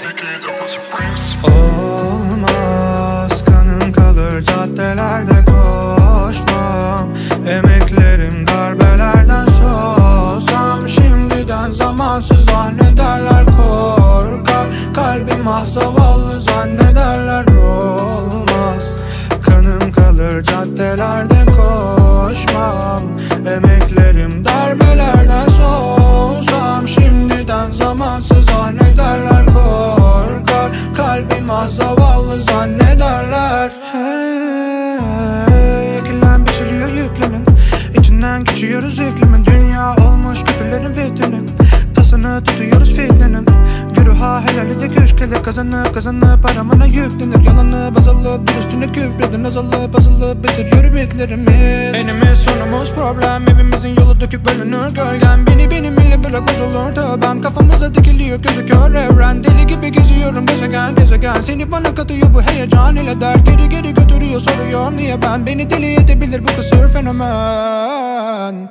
Olmaz, kanım kalır caddelerde koşmam. Emeklerim darbelerden soğusam, şimdiden zamansız zannederler korkar. Kalbim ah zavallı zannederler. Olmaz, kanım kalır caddelerde koşmam. Emeklerim darbelerden soğusam, şimdiden zamansız zannederler korkar. Kalbim az zavallı zannederler. Hey, ekilen biçiliyor yüklenin, İçinden geçiyoruz iklimin. Dünya olmuş küpürlerin vitrini, tasını tutuyoruz fitnenin. Güruha helali de güç gelir, kazanıp aramana yüklenir. Yalanı baz alıp bir üstüne küfredin, azalıp bitiriyor ümitlerimiz. Enimiz sonumuz problem, evimizin yolu dökük bölünür gölgen. Benim ile bırakmaz olur tövbem, kafamızda dikiliyor gözü kör evren. Deli gibi geziyorum gezegen, seni bana katıyor bu heyecan ile der. Geri götürüyor, soruyor niye ben, beni deli edebilir bu kısır fenomen.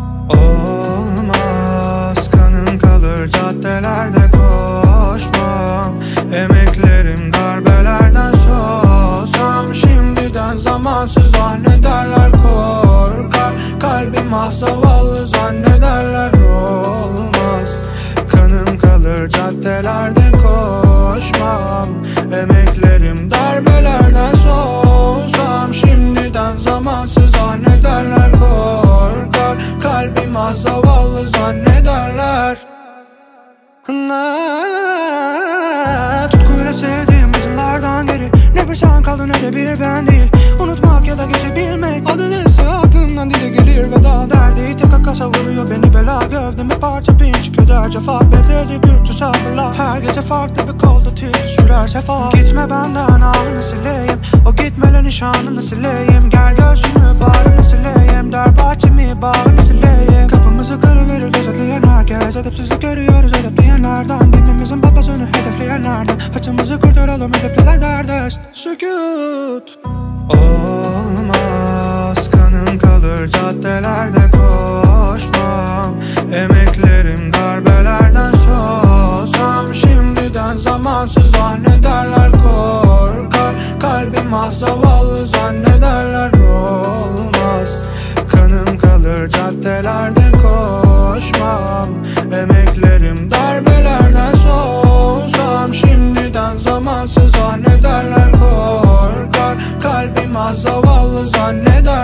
Olmaz, kanım kalır caddelerde koşmam. Emeklerim darbelerden soğusam, şimdiden zamansız zannederler korkar. Kalbim ah zavallı zannederler. Olmaz, kanım kalır caddelerde koşmam. Emeklerim darbelerden soğusam, şimdiden zamansız zannederler korkar. Kalbim az zavallı zannederler. Tutkuyla sevdiğim yıllardan geri, ne bir sen kaldın ne de bir ben değil. Unutmak ya da geçebilmek, adı neyse aklımdan dile gelir veda. Derdi tek akasa vuruyor beni bela, gövdeme parça pinç keder cefa. Bedeli güçlü sabırla, her gece farklı bir kolda tilki sürer sefa. Gitme benden ahını sileyim, o gitmele nişanını sileyim. Gel göğsünü bağrını sileyim, der bahçemi bağını sileyim. Kapımızı kırıverir gözetleyen herkes, edepsizlik görüyoruz edepleyenlerden. Gemimizin babasını hedefleyenlerden, paçamızı kurtaralım edepliler derdest. Sükut. Olmaz, kanım kalır caddelerde koşmam. Emeklerim darbelerden soğusam, şimdiden zamansız zannederler korkar. Kalbim ah zavallı zannederler. Olmaz, kanım kalır caddelerde koşmam. Emeklerim darbelerden soğusam, şimdiden zamansız zannederler korkar. Kalbim az zavallı zanneder.